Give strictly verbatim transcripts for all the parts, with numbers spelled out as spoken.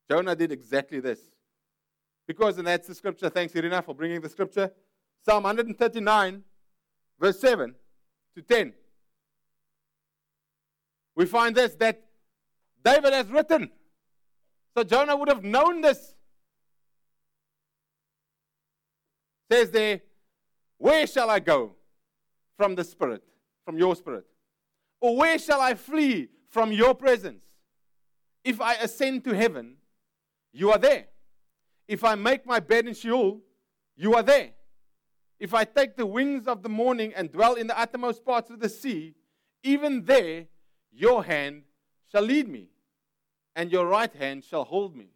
Jonah did exactly this. Because, and that's the scripture, thanks Irina for bringing the scripture, Psalm one thirty-nine, verse seven to ten. We find this, that David has written. So Jonah would have known this. Says there, where shall I go from the Spirit, from your Spirit? Or where shall I flee from your presence? If I ascend to heaven, you are there. If I make my bed in Sheol, you are there. If I take the wings of the morning and dwell in the uttermost parts of the sea, even there your hand shall lead me, and your right hand shall hold me.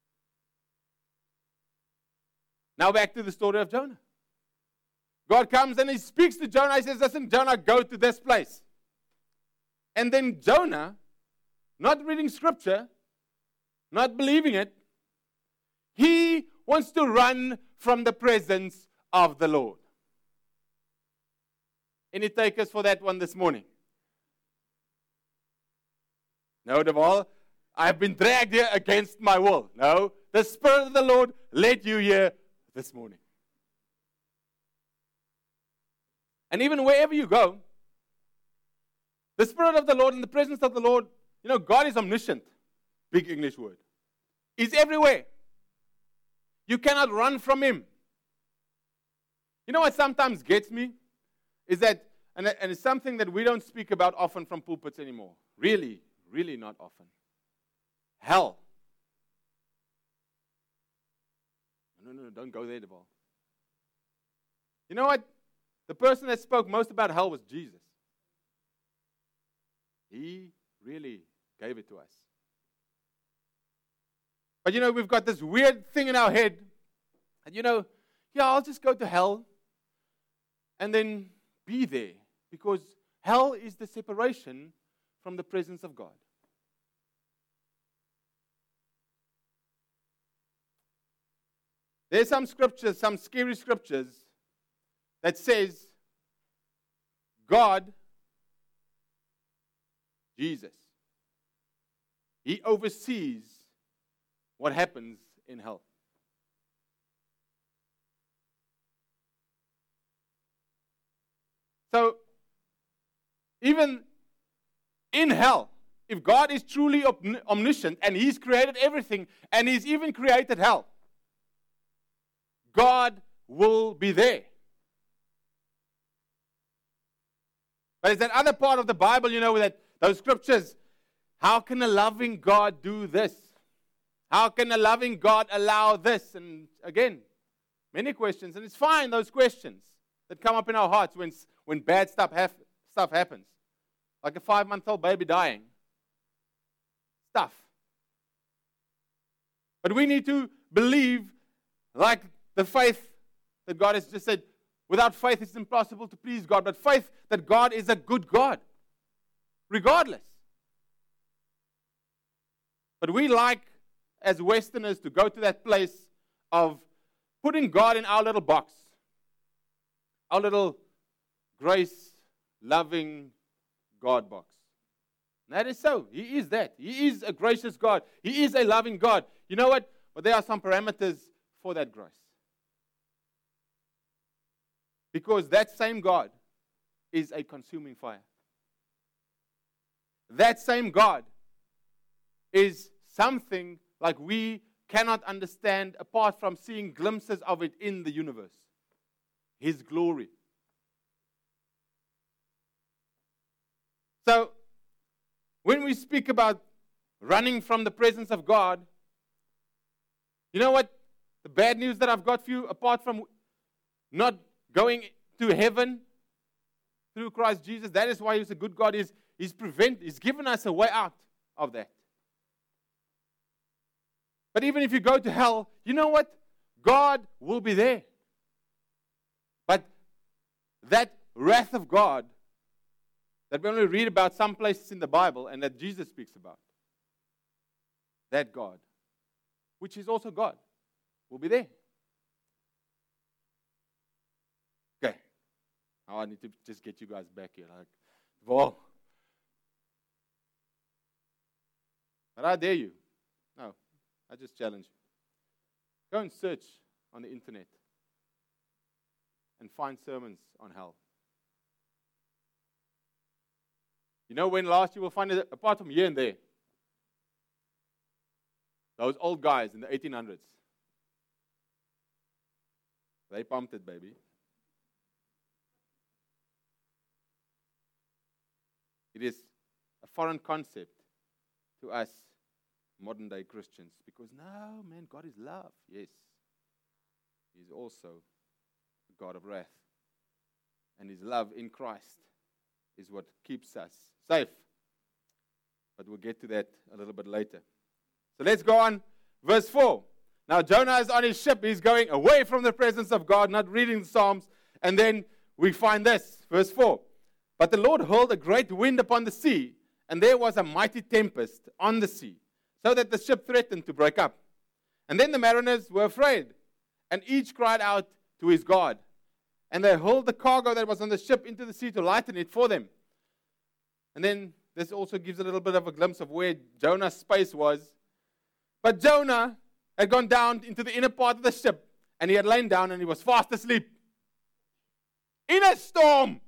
Now back to the story of Jonah. God comes and he speaks to Jonah. He says, listen, Jonah, go to this place. And then Jonah, not reading scripture, not believing it, he wants to run from the presence of the Lord. Any takers for that one this morning? No, Deval, I've been dragged here against my will. No, the Spirit of the Lord led you here this morning. And even wherever you go, the Spirit of the Lord and the presence of the Lord, you know, God is omniscient. Big English word. He's everywhere. You cannot run from Him. You know what sometimes gets me? Is that, and, and it's something that we don't speak about often from pulpits anymore. Really, really not often. Hell. No, no, no, don't go there, Deval. You know what? The person that spoke most about hell was Jesus. He really gave it to us. But you know, we've got this weird thing in our head. And you know, yeah, I'll just go to hell and then be there. Because hell is the separation from the presence of God. There's some scriptures, some scary scriptures that says God, Jesus, He oversees what happens in hell. So, even in hell, if God is truly omniscient and He's created everything and He's even created hell, God will be there. But it's that other part of the Bible, you know, that those scriptures, how can a loving God do this? How can a loving God allow this? And again, many questions. And it's fine, those questions that come up in our hearts when, when bad stuff, haf- stuff happens. Like a five-month-old baby dying. Stuff. But we need to believe, like the faith that God has just said, without faith it's impossible to please God. But faith that God is a good God. Regardless. But we like, as Westerners, to go to that place of putting God in our little box. Our little grace-loving God box. And that is so. He is that. He is a gracious God. He is a loving God. You know what? But there are some parameters for that grace. Because that same God is a consuming fire. That same God is something like we cannot understand apart from seeing glimpses of it in the universe. His glory. So, when we speak about running from the presence of God, you know what? The bad news that I've got for you, apart from not going to heaven through Christ Jesus, that is why He's a good God, is He's prevent, He's given us a way out of that. But even if you go to hell, you know what? God will be there. But that wrath of God that we only read about some places in the Bible and that Jesus speaks about, that God, which is also God, will be there. Okay. Now I need to just get you guys back here. Like, whoa. But I dare you. No. I just challenge you. Go and search on the internet and find sermons on hell. You know when last you will find it, apart from here and there, those old guys in the eighteen hundreds. They pumped it, baby. It is a foreign concept to us modern day Christians because, no, man, God is love. Yes. He's also a God of wrath. And His love in Christ is what keeps us safe. But we'll get to that a little bit later. So let's go on. Verse four. Now Jonah is on his ship. He's going away from the presence of God, not reading the Psalms. And then we find this, verse four. But the Lord hurled a great wind upon the sea, and there was a mighty tempest on the sea, so that the ship threatened to break up. And then the mariners were afraid, and each cried out to his God. And they hurled the cargo that was on the ship into the sea to lighten it for them. And then this also gives a little bit of a glimpse of where Jonah's space was. But Jonah had gone down into the inner part of the ship, and he had lain down, and he was fast asleep. In a storm.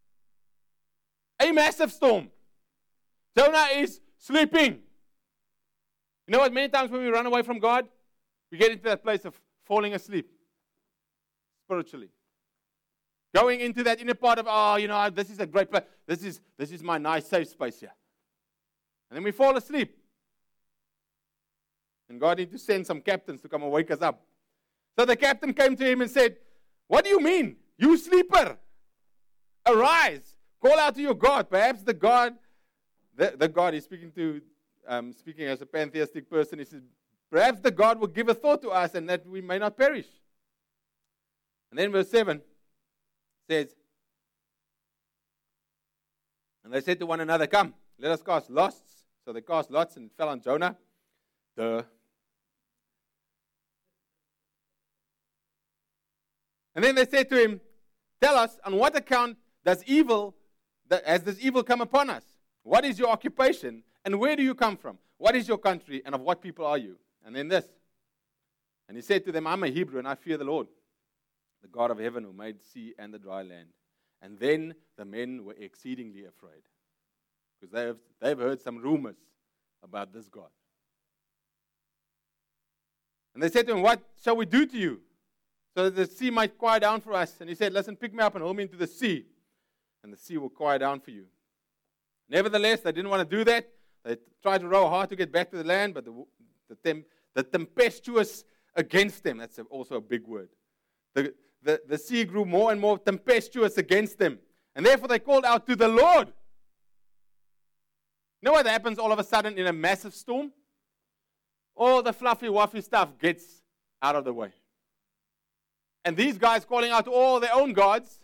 A massive storm. Jonah is sleeping. You know what? Many times when we run away from God, we get into that place of falling asleep. Spiritually. Going into that inner part of, oh, you know, this is a great place. This is, this is my nice safe space here. And then we fall asleep. And God needs to send some captains to come and wake us up. So the captain came to him and said, what do you mean? You sleeper. Arise. Call out to your God. Perhaps the God, the, the God he's speaking to, um, speaking as a pantheistic person, he says, perhaps the God will give a thought to us and that we may not perish. And then verse seven says, and they said to one another, come, let us cast lots. So they cast lots and it fell on Jonah. Duh. And then they said to him, tell us, on what account does evil, has this evil come upon us? What is your occupation? And where do you come from? What is your country? And of what people are you? And then this. And he said to them, I'm a Hebrew, and I fear the Lord, the God of heaven, who made sea and the dry land. And then the men were exceedingly afraid, because they have, they've heard some rumors about this God. And they said to him, what shall we do to you, so that the sea might quiet down for us? And he said, listen, pick me up and hold me into the sea, and the sea will quiet down for you. Nevertheless, they didn't want to do that. They tried to row hard to get back to the land, but the, the, tem, the tempestuous against them, that's also a big word. The, the, the sea grew more and more tempestuous against them. And therefore they called out to the Lord. You know what happens all of a sudden in a massive storm? All the fluffy, wuffy stuff gets out of the way. And these guys calling out to all their own gods,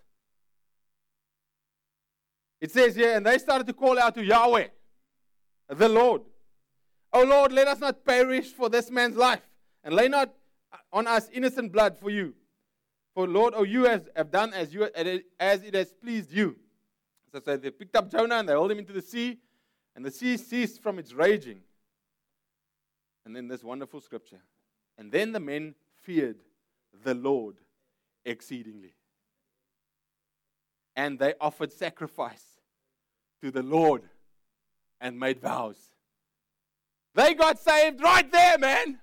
it says here, and they started to call out to Yahweh, the Lord. Oh Lord, let us not perish for this man's life, and lay not on us innocent blood for you. For Lord, oh, you have, have done as you as it has pleased you. So, so they picked up Jonah and they hauled him into the sea, and the sea ceased from its raging. And then this wonderful scripture. And then the men feared the Lord exceedingly. And they offered sacrifice to the Lord and made vows. They got saved right there, man.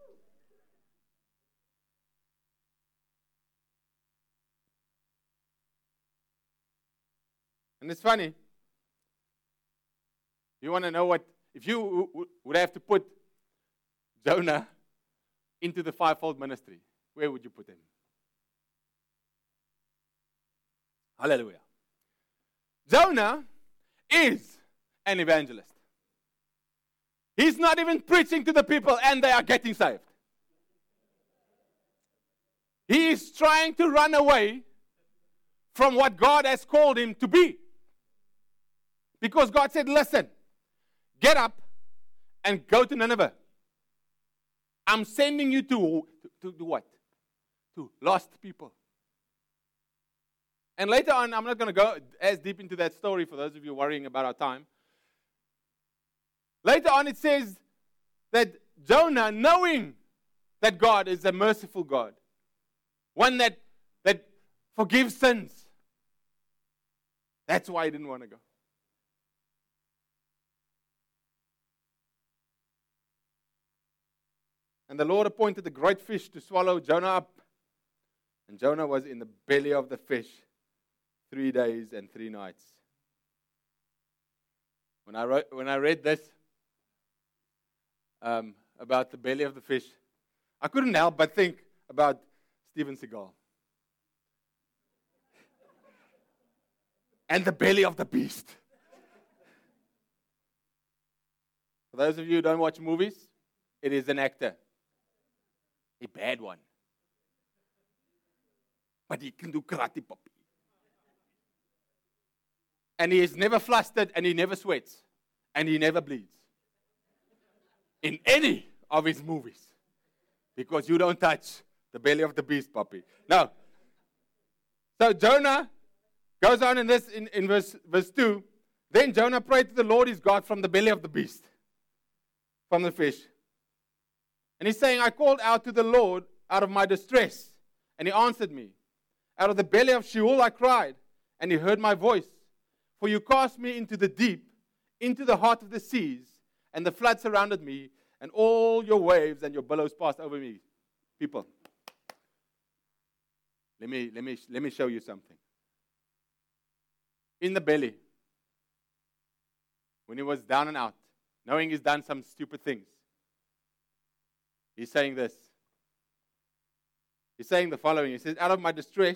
And it's funny. You want to know what, if you w- w- would have to put Jonah into the fivefold ministry, where would you put him? Hallelujah. Jonah is an evangelist. He's not even preaching to the people and they are getting saved. He is trying to run away from what God has called him to be. Because God said, listen, get up and go to Nineveh. I'm sending you to, to, to what? To lost people. And later on, I'm not going to go as deep into that story for those of you worrying about our time. Later on, it says that Jonah, knowing that God is a merciful God, one that, that forgives sins, that's why he didn't want to go. And the Lord appointed a great fish to swallow Jonah up. And Jonah was in the belly of the fish three days and three nights. When I, wrote, when I read this um, about the belly of the fish, I couldn't help but think about Steven Seagal. And the belly of the beast. For those of you who don't watch movies, it is an actor. A bad one. But he can do karate, puppy. And he is never flustered, and he never sweats, and he never bleeds. In any of his movies. Because you don't touch the belly of the beast, puppy. Now, so Jonah goes on in this, in, in verse, verse two. Then Jonah prayed to the Lord his God from the belly of the beast, from the fish. And he's saying, I called out to the Lord out of my distress, and he answered me. Out of the belly of Sheol I cried, and he heard my voice. For you cast me into the deep, into the heart of the seas, and the flood surrounded me, and all your waves and your billows passed over me. People, let me, let me, let me show you something. In the belly, when he was down and out, knowing he's done some stupid things, he's saying this. He's saying the following. He says, out of my distress,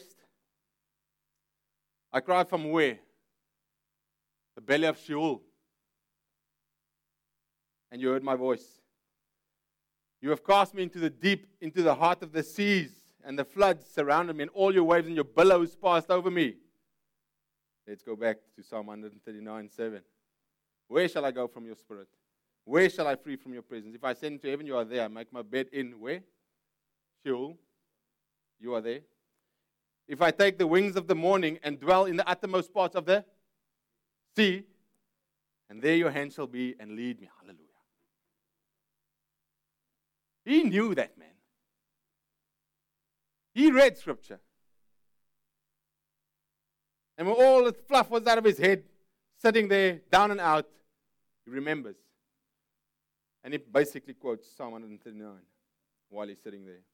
I cried from where? The belly of Sheol. And you heard my voice. You have cast me into the deep, into the heart of the seas, and the floods surrounded me, and all your waves and your billows passed over me. Let's go back to Psalm one thirty-nine, seven. Where shall I go from your spirit? Where shall I flee from your presence? If I ascend into heaven, you are there. I make my bed in where? Sheol. You are there. If I take the wings of the morning and dwell in the uttermost parts of the sea, and there your hand shall be and lead me. Hallelujah. He knew that, man. He read scripture. And when all the fluff was out of his head, sitting there, down and out, he remembers. And he basically quotes Psalm one thirty-nine while he's sitting there.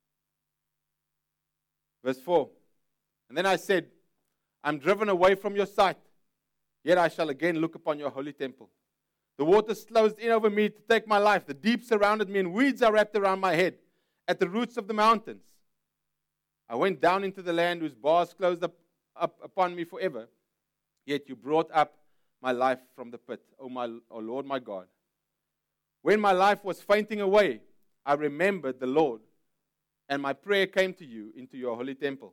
Verse four. And then I said, I'm driven away from your sight, yet I shall again look upon your holy temple. The waters closed in over me to take my life. The deep surrounded me, and weeds are wrapped around my head at the roots of the mountains. I went down into the land whose bars closed up, up upon me forever. Yet you brought up my life from the pit, O my, O Lord my God. When my life was fainting away, I remembered the Lord, and my prayer came to you into your holy temple.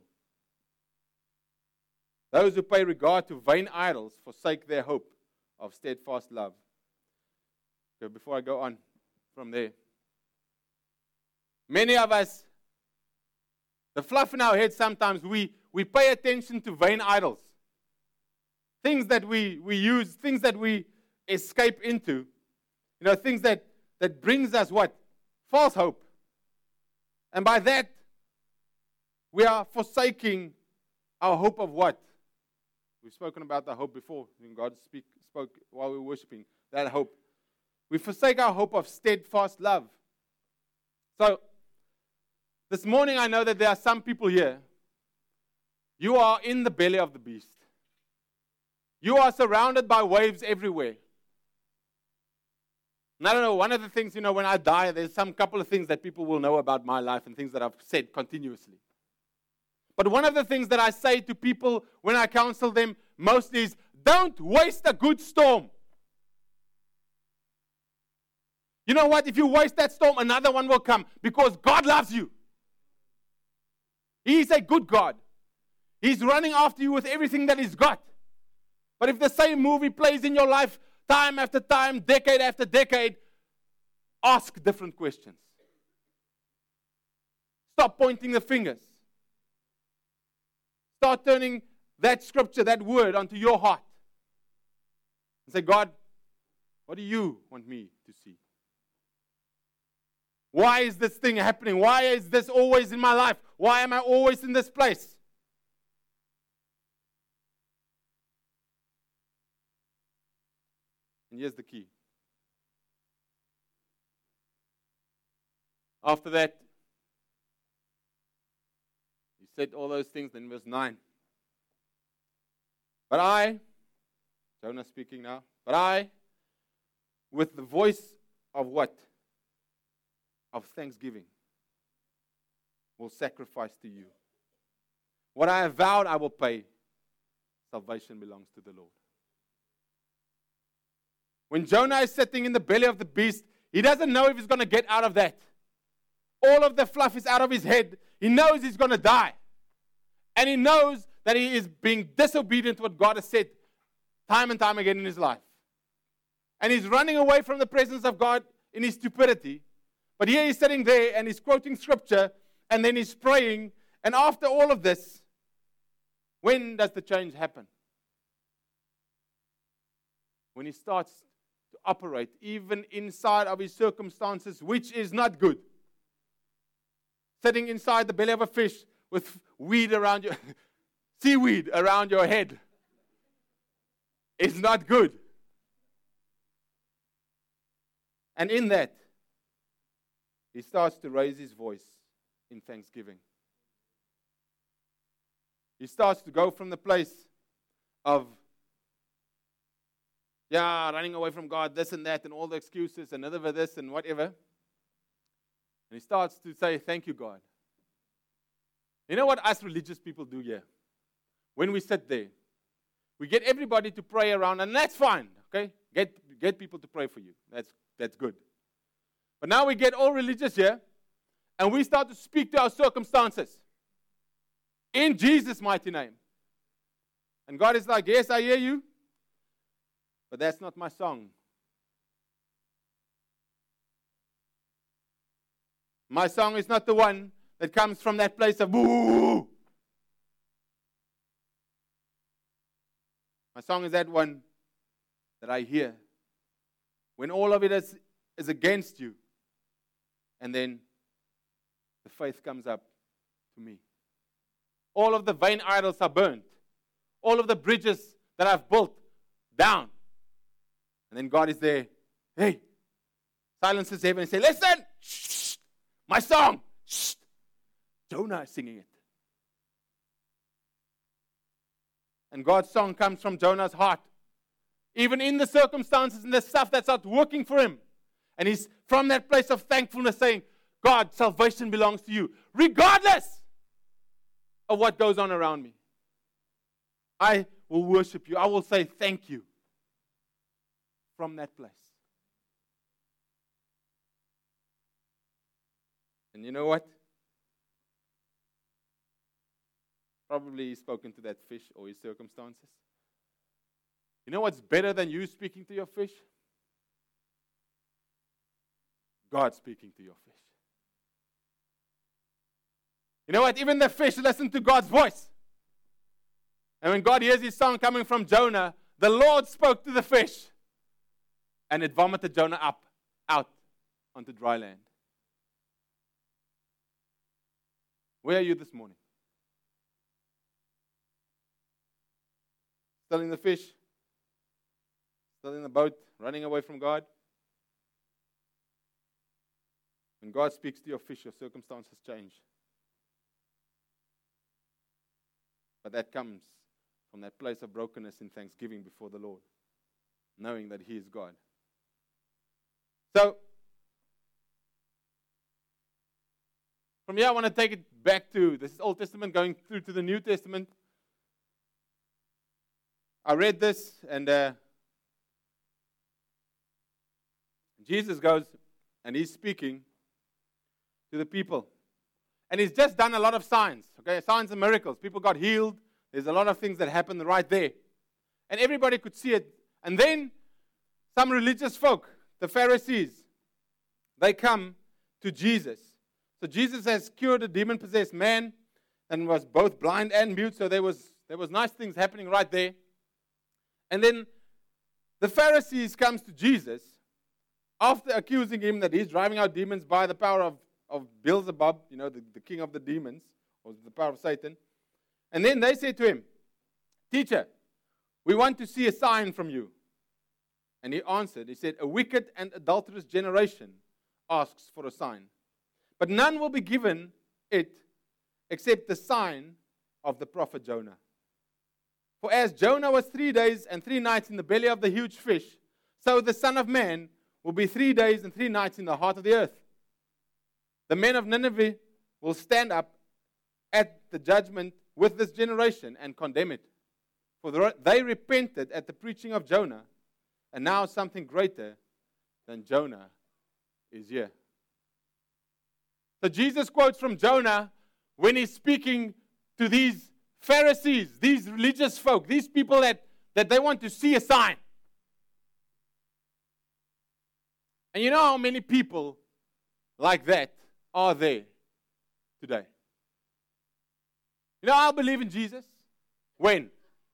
Those who pay regard to vain idols forsake their hope of steadfast love. Okay, before I go on from there. Many of us, the fluff in our head sometimes, we, we pay attention to vain idols. Things that we, we use, things that we escape into. You know, things that, that brings us what? False hope. And by that, we are forsaking our hope of what? We've spoken about the hope before, when God speak, spoke while we were worshiping, that hope. We forsake our hope of steadfast love. So, this morning I know that there are some people here. You are in the belly of the beast. You are surrounded by waves everywhere. And I don't know, one of the things, you know, when I die, there's some couple of things that people will know about my life and things that I've said continuously. But one of the things that I say to people when I counsel them most is, don't waste a good storm. You know what? If you waste that storm, another one will come because God loves you. He is a good God. He's running after you with everything that He's got. But if the same movie plays in your life time after time, decade after decade, ask different questions. Stop pointing the fingers. Start turning that scripture, that word, onto your heart. And say, God, what do you want me to see? Why is this thing happening? Why is this always in my life? Why am I always in this place? And here's the key. After that, he said all those things, then verse nine. But I, Jonah speaking now, but I, with the voice of what? Of thanksgiving, will sacrifice to you. What I have vowed, I will pay. Salvation belongs to the Lord. When Jonah is sitting in the belly of the beast, he doesn't know if he's going to get out of that. All of the fluff is out of his head. He knows he's going to die. And he knows that he is being disobedient to what God has said time and time again in his life. And he's running away from the presence of God in his stupidity. But here he's sitting there and he's quoting scripture and then he's praying. And after all of this, when does the change happen? When he starts to operate even inside of his circumstances, which is not good. Sitting inside the belly of a fish with weed around your, seaweed around your head is not good. And in that, he starts to raise his voice in thanksgiving. He starts to go from the place of, yeah, running away from God, this and that, and all the excuses, and another this and whatever. And he starts to say, thank you, God. You know what us religious people do here? When we sit there, we get everybody to pray around, and that's fine, okay? Get, get people to pray for you. That's, that's good. But now we get all religious here, and we start to speak to our circumstances in Jesus' mighty name. And God is like, yes, I hear you, but that's not my song. My song is not the one that comes from that place of boo. My song is that one that I hear when all of it is, is against you. And then the faith comes up to me. All of the vain idols are burnt. All of the bridges that I've built down. And then God is there. Hey, silences heaven and say, listen, shh, my song. Shh. Jonah is singing it. And God's song comes from Jonah's heart. Even in the circumstances and the stuff that's not working for him. And he's from that place of thankfulness saying, God, salvation belongs to you. Regardless of what goes on around me. I will worship you. I will say thank you. From that place. And you know what? Probably he's spoken to that fish or his circumstances. You know what's better than you speaking to your fish? God speaking to your fish. You know what? Even the fish listen to God's voice. And when God hears his song coming from Jonah, the Lord spoke to the fish. And it vomited Jonah up, out onto dry land. Where are you this morning? Still in the fish? Still in the boat, running away from God? When God speaks to your fish, your circumstances change. But that comes from that place of brokenness in thanksgiving before the Lord, knowing that He is God. So, from here I want to take it back to, this is Old Testament going through to the New Testament. I read this and uh, Jesus goes and he's speaking to the people. And he's just done a lot of signs, okay, signs and miracles. People got healed. There's a lot of things that happened right there. And everybody could see it. And then some religious folk, the Pharisees, they come to Jesus. So Jesus has cured a demon-possessed man and was both blind and mute. So there was, there was nice things happening right there. And then the Pharisees comes to Jesus after accusing him that he's driving out demons by the power of, of Beelzebub, you know, the, the king of the demons, or the power of Satan. And then they said to him, "Teacher, we want to see a sign from you." And he answered, he said, "A wicked and adulterous generation asks for a sign, but none will be given it except the sign of the prophet Jonah. For as Jonah was three days and three nights in the belly of the huge fish, so the Son of Man will be three days and three nights in the heart of the earth. The men of Nineveh will stand up at the judgment with this generation and condemn it. For they repented at the preaching of Jonah, and now something greater than Jonah is here." So Jesus quotes from Jonah when he's speaking to these Pharisees, these religious folk, these people that, that they want to see a sign. And you know how many people like that are there today? You know, I'll believe in Jesus. When?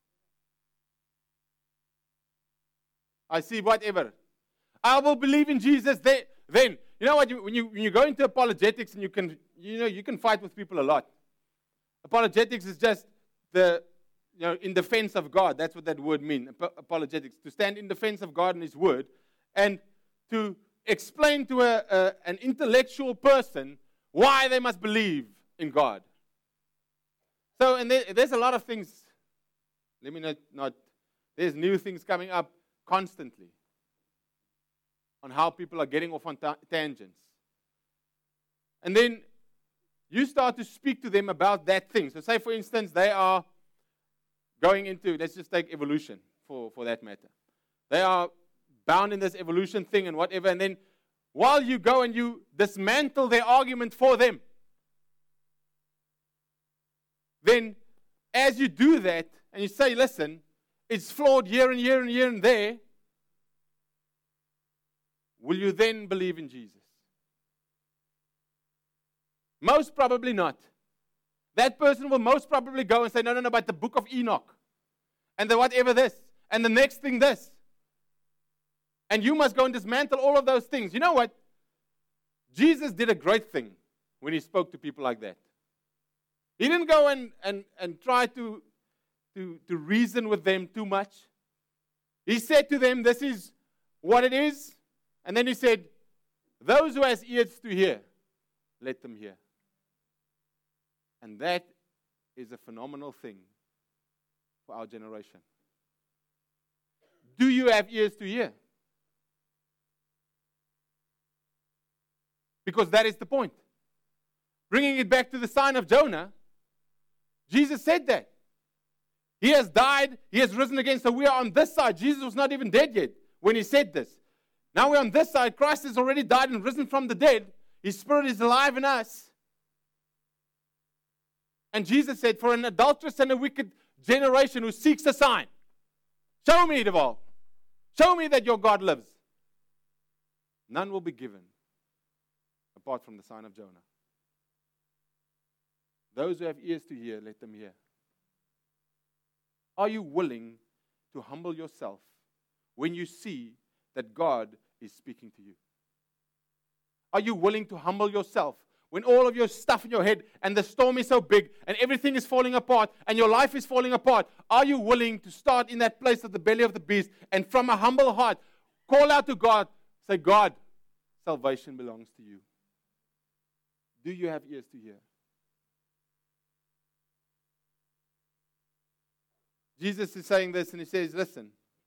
I see whatever. I will believe in Jesus they, then. You know what? You, when you when you go into apologetics and you can you know you can fight with people a lot. Apologetics is just the you know in defense of God. That's what that word means. Ap- apologetics, to stand in defense of God and His Word, and to explain to a, a an intellectual person why they must believe in God. So, and there, there's a lot of things. Let me not not. There's new things coming up constantly on how people are getting off on ta- tangents. And then you start to speak to them about that thing. So say, for instance, they are going into, let's just take evolution for, for that matter. They are bound in this evolution thing and whatever, and then while you go and you dismantle their argument for them, then as you do that, and you say, listen, it's flawed here and here and here and there, will you then believe in Jesus? Most probably not. That person will most probably go and say, no, no, no, but the book of Enoch, and the whatever this, and the next thing this. And you must go and dismantle all of those things. You know what? Jesus did a great thing when He spoke to people like that. He didn't go and, and, and try to, to, to reason with them too much. He said to them, this is what it is. And then He said, those who has ears to hear, let them hear. And that is a phenomenal thing for our generation. Do you have ears to hear? Because that is the point. Bringing it back to the sign of Jonah, Jesus said that. He has died, He has risen again, so we are on this side. Jesus was not even dead yet when He said this. Now we're on this side. Christ has already died and risen from the dead. His Spirit is alive in us. And Jesus said, for an adulterous and a wicked generation who seeks a sign, show me, Deval. Show me that your God lives. None will be given apart from the sign of Jonah. Those who have ears to hear, let them hear. Are you willing to humble yourself when you see that God is speaking to you? Are you willing to humble yourself when all of your stuff in your head and the storm is so big and everything is falling apart and your life is falling apart? Are you willing to start in that place of the belly of the beast and from a humble heart call out to God, say, God, salvation belongs to you. Do you have ears to hear? Jesus is saying this and He says, listen.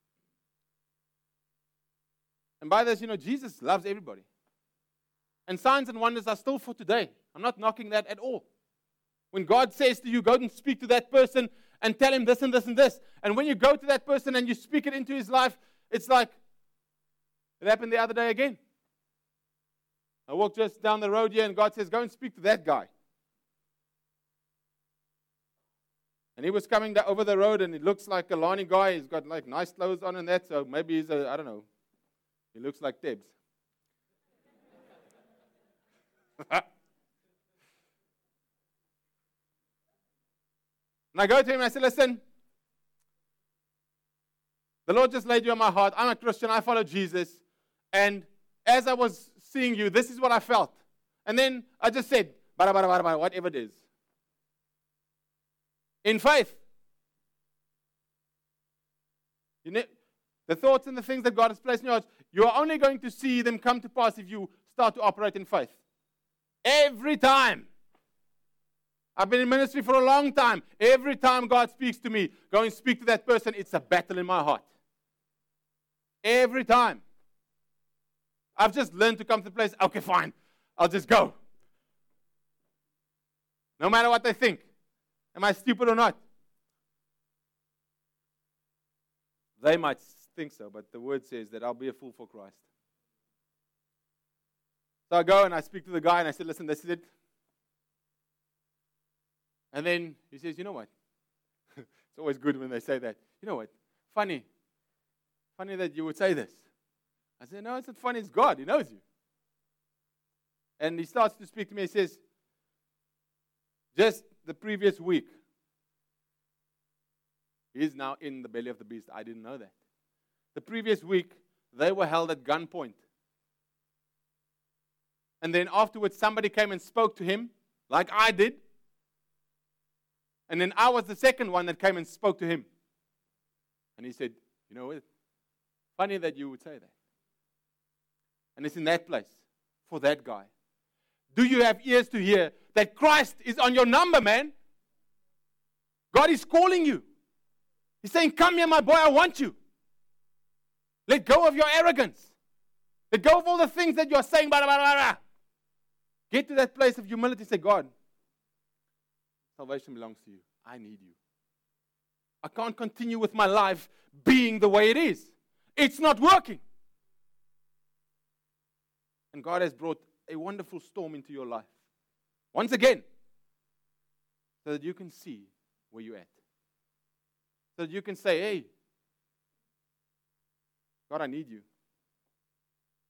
And by this, you know, Jesus loves everybody. And signs and wonders are still for today. I'm not knocking that at all. When God says to you, go and speak to that person and tell him this and this and this. And when you go to that person and you speak it into his life, it's like, it happened the other day again. I walked just down the road here and God says, go and speak to that guy. And he was coming over the road and he looks like a Lani guy. He's got like nice clothes on and that, so maybe he's a, I don't know. He looks like Tebs. And I go to him and I say, listen, the Lord just laid you on my heart. I'm a Christian. I follow Jesus. And as I was seeing you, this is what I felt. And then I just said, bada, bada, bada, bada, whatever it is. In faith. You know, the thoughts and the things that God has placed in your heart, you are only going to see them come to pass if you start to operate in faith. Every time. I've been in ministry for a long time. Every time God speaks to me, go and speak to that person, it's a battle in my heart. Every time. I've just learned to come to the place, okay, fine, I'll just go. No matter what they think. Am I stupid or not? They might think so, but the word says that I'll be a fool for Christ. So I go and I speak to the guy and I said, listen, this is it. And then he says, you know what? It's always good when they say that. You know what? Funny. Funny that you would say this. I said, no, it's not funny. It's God. He knows you. And he starts to speak to me. He says, just the previous week, he's now in the belly of the beast. I didn't know that. The previous week, they were held at gunpoint. And then afterwards, somebody came and spoke to him, like I did. And then I was the second one that came and spoke to him. And he said, you know what? Funny that you would say that. And it's in that place, for that guy. Do you have ears to hear that Christ is on your number, man? God is calling you. He's saying, come here, my boy, I want you. Let go of your arrogance. Let go of all the things that you're saying. Blah, blah, blah, blah. Get to that place of humility and say, God, salvation belongs to you. I need you. I can't continue with my life being the way it is. It's not working. And God has brought a wonderful storm into your life. Once again. So that you can see where you're at. So that you can say, hey, God, I need you.